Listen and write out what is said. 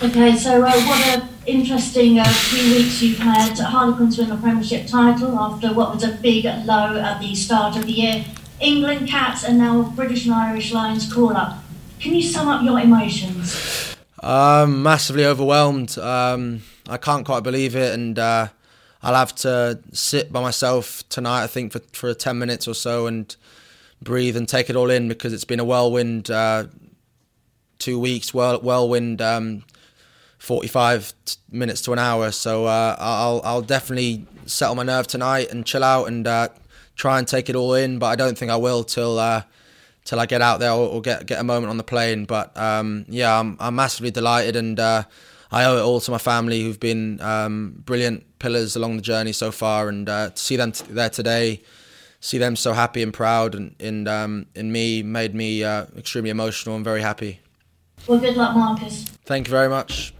Okay, so what an interesting few weeks you've had. Harlequins win the Premiership title after what was a big low at the start of the year. England Cats and now British and Irish Lions call up. Can you sum up your emotions? Massively overwhelmed. I can't quite believe it, and I'll have to sit by myself tonight, I think, for 10 minutes or so and breathe and take it all in, because it's been a whirlwind 2 weeks, whirlwind 45 minutes to an hour. So I'll definitely settle my nerve tonight and chill out and try and take it all in. But I don't think I will till I get out there or get a moment on the plane. But yeah, I'm massively delighted, and I owe it all to my family, who've been brilliant pillars along the journey so far. And to see them there today, see them so happy and proud in me, made me extremely emotional and very happy. Well, good luck, Marcus. Thank you very much.